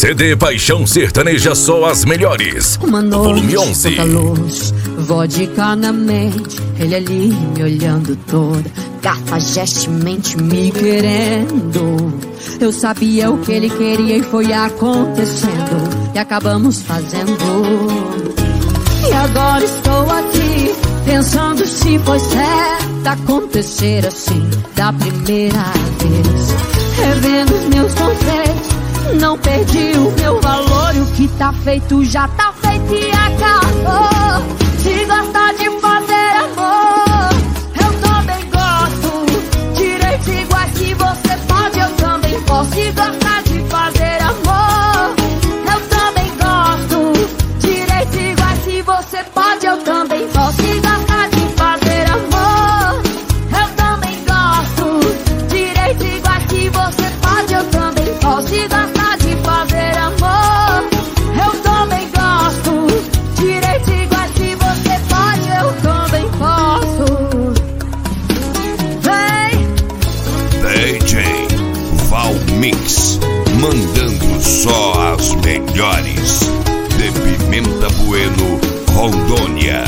CD Paixão Sertaneja, só as melhores. Uma noite, volume 11. pouca luz, vodka na mente, ele ali me olhando toda, cafajestemente me querendo. Eu sabia o que ele queria e foi acontecendo, e acabamos fazendo. E agora estou aqui, pensando se foi certo acontecer assim, da primeira vez. Revendo os meus conceitos, não perdi o meu valor, e o que tá feito já tá feito e acabou. Se gostar de fazer amor, eu também gosto. Direitos iguais, se você pode, eu também posso. Se gostar de fazer amor, eu também gosto. Direitos iguais, se você pode, eu também posso. Se gostar de fazer amor, eu também gosto. Direitos iguais, se você pode, eu também posso. Se gostar de fazer amor, eu também gosto. Direitos iguais, se você pode, eu também posso. Vem! DJ Valmix, mandando só as melhores. De Pimenta Bueno, Rondônia.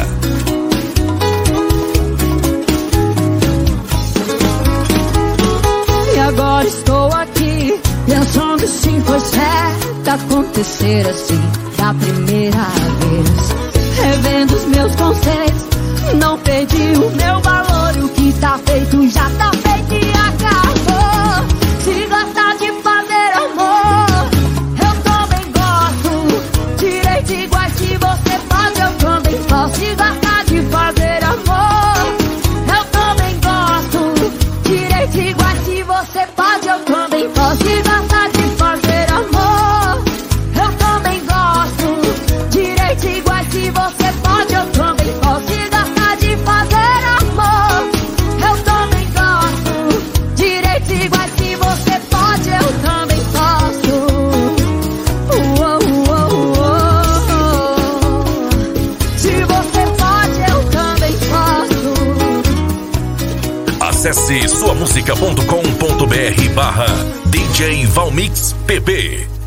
E agora estou aqui, pensando se foi certo acontecer assim, da primeira vez. Revendo os meus conceitos, não perdi o meu valor, e o que tá feito já tá feito e acabou. Se gostar de fazer amor, eu também gosto. Direitos iguais, se você pode, eu também posso. Se gostar de fazer amor, eu também gosto. Direitos iguais, se você pode, eu também posso. Se gostar de fazer amor, eu também gosto. Direitos iguais, se você pode, eu também posso. Se gostar de fazer amor, eu também gosto. Direitos iguais, se você pode, eu também posso. Se você pode, eu também posso. Acesse suamusica.com.br/DJ Valmix PP.